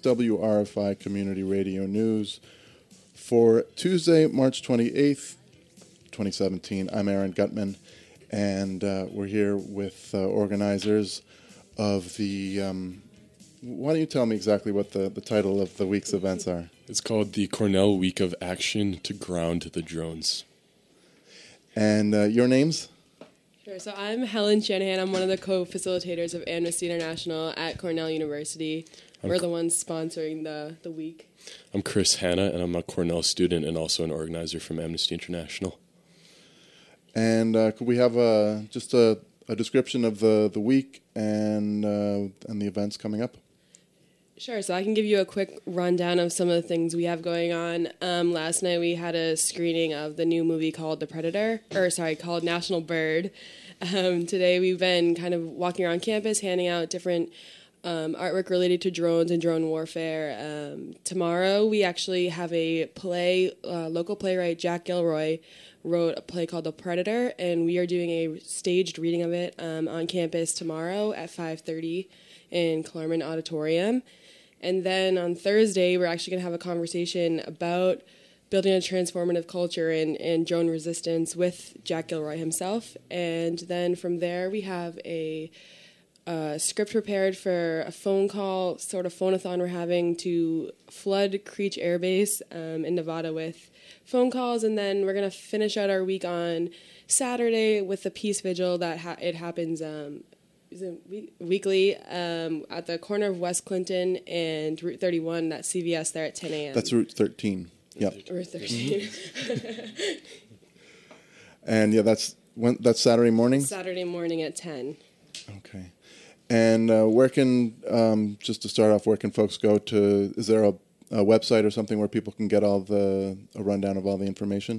WRFI Community Radio News for Tuesday, March 28th, 2017. I'm Aaron Gutman, and we're here with organizers of the... why don't you tell me exactly what the title of the week's events are? It's called the Cornell Week of Action to Ground the Drones. And your names? Sure. So I'm Helen Shanahan. I'm one of the co-facilitators of Amnesty International at Cornell University. We're the ones sponsoring the week. I'm Chris Hanna, and I'm a Cornell student and also an organizer from Amnesty International. And could we have just a description of the week and the events coming up? Sure. So I can give you a quick rundown of some of the things we have going on. Last night we had a screening of the new movie called called National Bird. Today we've been kind of walking around campus, handing out different artwork related to drones and drone warfare. Tomorrow we actually have a play. Local playwright Jack Gilroy wrote a play called The Predator, and we are doing a staged reading of it on campus tomorrow at 5:30 in Klarman Auditorium. And then on Thursday, we're actually going to have a conversation about building a transformative culture and drone resistance with Jack Gilroy himself. And then from there, we have a script prepared for a phone call, sort of phone-a-thon we're having to flood Creech Air Base in Nevada with phone calls. And then we're going to finish out our week on Saturday with the Peace Vigil that it happens weekly at the corner of West Clinton and Route 31 at CVS there at 10 a.m. That's Route 13. Yep. Route 13. And yeah, that's Saturday morning? Saturday morning at 10. Okay. And where can, just to start off, where can folks go to, is there a website or something where people can get a rundown of all the information?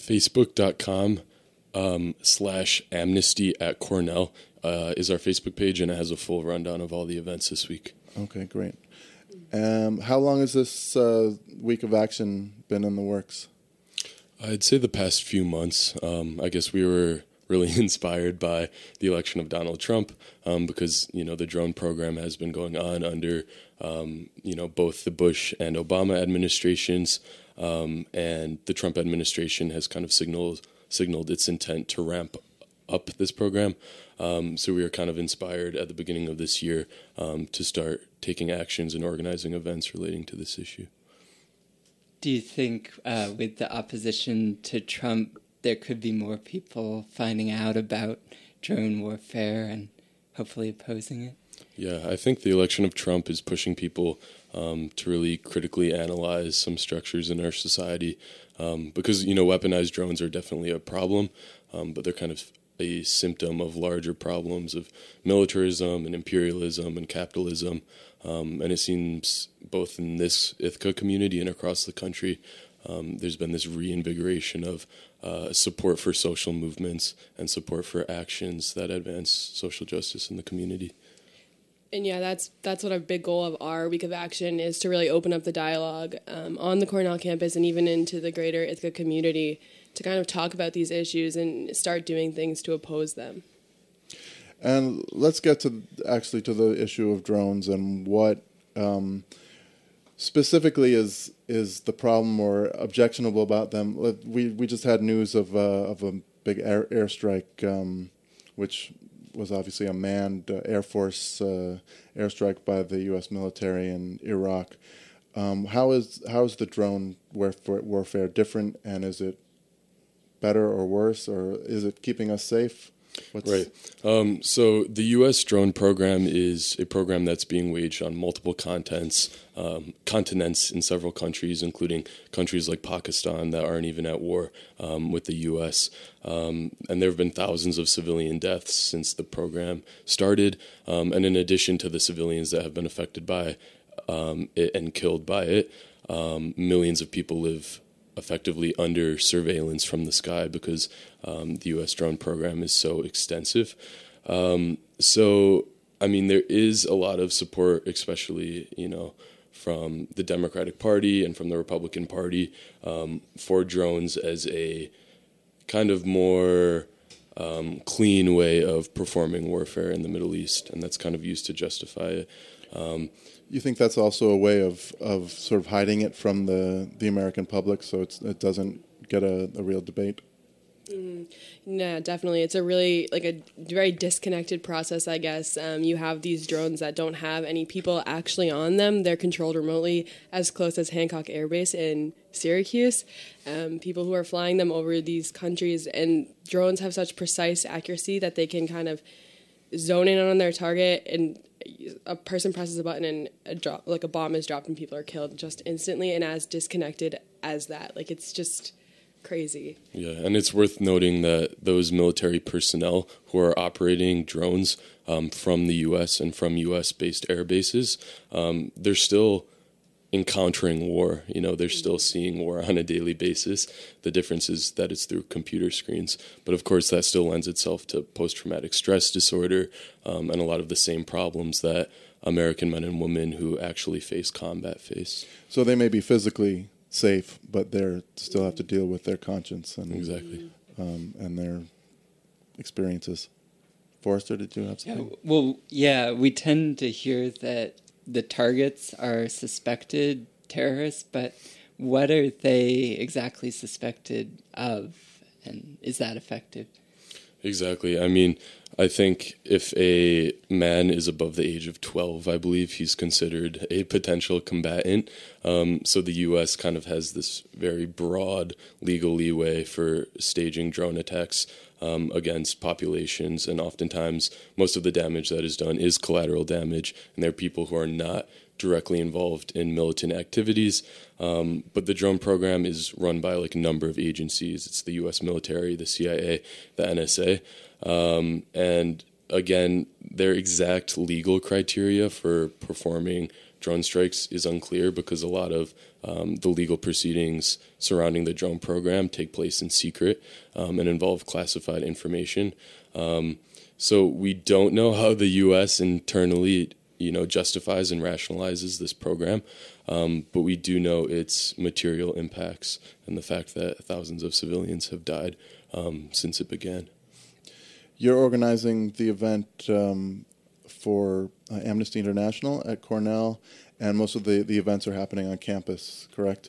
Facebook.com/amnesty at Cornell is our Facebook page, and it has a full rundown of all the events this week. Okay, great. How long has this week of action been in the works? I'd say the past few months. I guess we were really inspired by the election of Donald Trump because, the drone program has been going on under, both the Bush and Obama administrations, and the Trump administration has kind of signaled its intent to ramp up this program. So we were kind of inspired at the beginning of this year to start taking actions and organizing events relating to this issue. Do you think with the opposition to Trump, there could be more people finding out about drone warfare and hopefully opposing it? Yeah, I think the election of Trump is pushing people to really critically analyze some structures in our society because, weaponized drones are definitely a problem, but they're kind of a symptom of larger problems of militarism and imperialism and capitalism. And it seems both in this Ithaca community and across the country, there's been this reinvigoration of support for social movements and support for actions that advance social justice in the community. And yeah, that's what a big goal of our Week of Action is, to really open up the dialogue on the Cornell campus and even into the greater Ithaca community to kind of talk about these issues and start doing things to oppose them. And let's get to the issue of drones and what specifically is the problem or objectionable about them. We just had news of a big airstrike, which was obviously a manned Air Force airstrike by the U.S. military in Iraq. How is the drone warfare different, and is it better or worse, or is it keeping us safe? Right. So the U.S. drone program is a program that's being waged on multiple continents in several countries, including countries like Pakistan that aren't even at war with the U.S. And there have been thousands of civilian deaths since the program started. And in addition to the civilians that have been affected by it and killed by it, millions of people live effectively under surveillance from the sky because the U.S. drone program is so extensive. So, there is a lot of support, especially, from the Democratic Party and from the Republican Party for drones as a kind of more clean way of performing warfare in the Middle East, and that's kind of used to justify it. You think that's also a way of sort of hiding it from the American public, so it doesn't get a real debate? Yeah, definitely. It's a really a very disconnected process, I guess. You have these drones that don't have any people actually on them. They're controlled remotely, as close as Hancock Air Base in Syracuse. People who are flying them over these countries, and drones have such precise accuracy that they can kind of zone in on their target, and a person presses a button and a bomb is dropped and people are killed just instantly. And as disconnected as that, it's just crazy. Yeah, and it's worth noting that those military personnel who are operating drones from the U.S. and from U.S.-based air bases, they're still encountering war. They're still seeing war on a daily basis. The difference is that it's through computer screens. But of course, that still lends itself to post-traumatic stress disorder and a lot of the same problems that American men and women who actually face combat face. So they may be physically safe, but they still have to deal with their conscience and Exactly. And their experiences. Forrester, did you have something? We tend to hear that the targets are suspected terrorists, but what are they exactly suspected of, and is that effective? Exactly. I mean, I think if a man is above the age of 12, I believe he's considered a potential combatant. So the U.S. kind of has this very broad legal leeway for staging drone attacks against populations, and oftentimes most of the damage that is done is collateral damage, and there are people who are not directly involved in militant activities. But the drone program is run by a number of agencies. It's the U.S. military, the CIA, the NSA. And again, their exact legal criteria for performing drone strikes is unclear because a lot of the legal proceedings surrounding the drone program take place in secret and involve classified information. So we don't know how the U.S. internally justifies and rationalizes this program, but we do know its material impacts and the fact that thousands of civilians have died since it began. You're organizing the event for Amnesty International at Cornell, and most of the events are happening on campus, correct?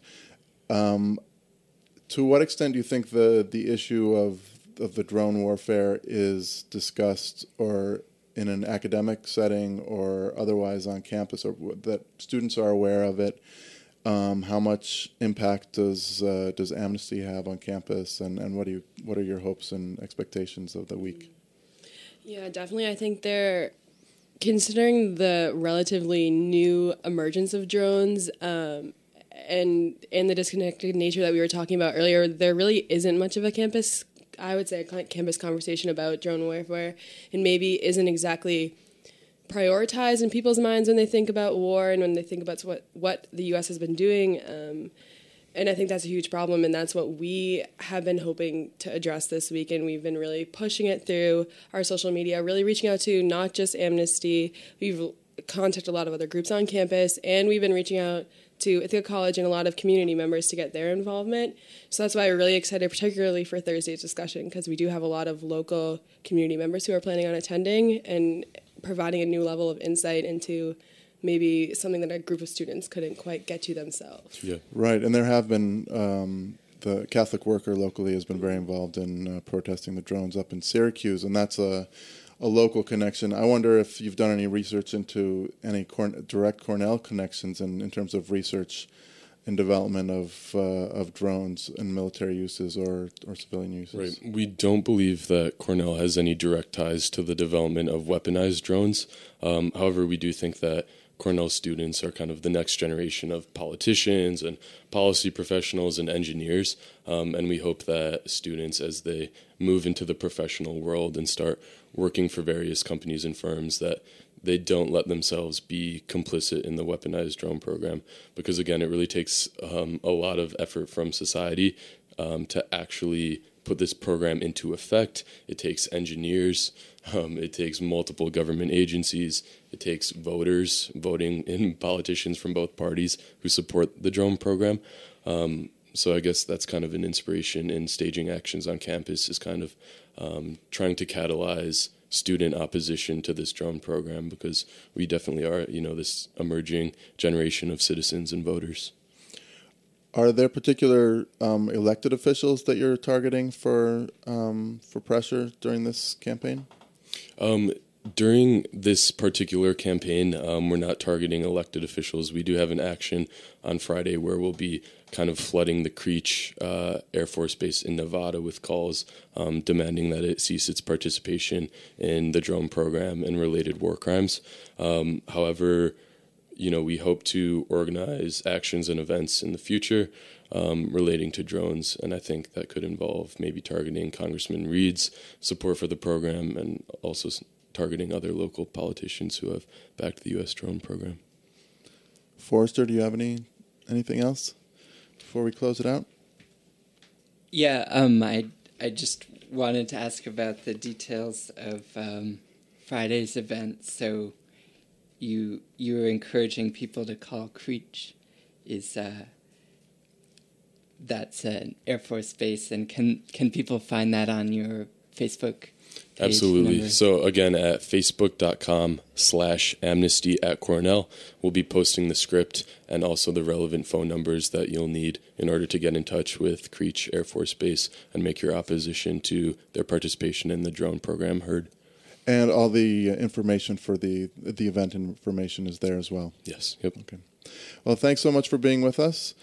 To what extent do you think the issue of the drone warfare is discussed or in an academic setting or otherwise on campus, or that students are aware of it? How much impact does Amnesty have on campus, and what are your hopes and expectations of the week? Yeah, definitely. I think considering the relatively new emergence of drones and the disconnected nature that we were talking about earlier, there really isn't much of a campus conversation about drone warfare, and maybe isn't exactly prioritized in people's minds when they think about war and when they think about what the U.S. has been doing. And I think that's a huge problem, and that's what we have been hoping to address this week, and we've been really pushing it through our social media, really reaching out to not just Amnesty. We've contacted a lot of other groups on campus, and we've been reaching out to Ithaca College and a lot of community members to get their involvement. So that's why we're really excited, particularly for Thursday's discussion, because we do have a lot of local community members who are planning on attending and providing a new level of insight into maybe something that a group of students couldn't quite get to themselves. Yeah. Right, and there have been, the Catholic Worker locally has been very involved in protesting the drones up in Syracuse, and that's a local connection. I wonder if you've done any research into any direct Cornell connections in terms of research and development of drones and military uses or civilian uses. Right. We don't believe that Cornell has any direct ties to the development of weaponized drones. However, we do think that Cornell students are kind of the next generation of politicians and policy professionals and engineers, and we hope that students, as they move into the professional world and start working for various companies and firms, that they don't let themselves be complicit in the weaponized drone program, because again, it really takes a lot of effort from society to actually put this program into effect. It takes engineers, it takes multiple government agencies, it takes voters voting in politicians from both parties who support the drone program. So I guess that's kind of an inspiration in staging actions on campus, is kind of trying to catalyze student opposition to this drone program, because we definitely are, this emerging generation of citizens and voters. Are there particular elected officials that you're targeting for pressure during this campaign? During this particular campaign, we're not targeting elected officials. We do have an action on Friday where we'll be kind of flooding the Creech Air Force Base in Nevada with calls demanding that it cease its participation in the drone program and related war crimes. However, we hope to organize actions and events in the future relating to drones, and I think that could involve maybe targeting Congressman Reed's support for the program and also targeting other local politicians who have backed the U.S. drone program. Forrester, do you have anything else before we close it out? Yeah, I just wanted to ask about the details of Friday's event. So you were encouraging people to call Creech. That's an Air Force base, and can people find that on your Facebook page? Absolutely. Number? So again, at facebook.com/amnesty@Cornell, we'll be posting the script and also the relevant phone numbers that you'll need in order to get in touch with Creech Air Force Base and make your opposition to their participation in the drone program heard. And all the information for the event information is there as well. Yes. Yep. Okay. Well, thanks so much for being with us.